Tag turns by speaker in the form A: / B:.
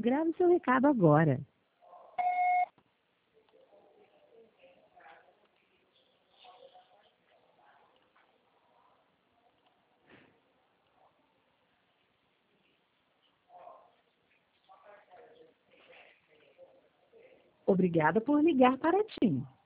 A: Grave seu recado agora. Obrigada por ligar para TIM.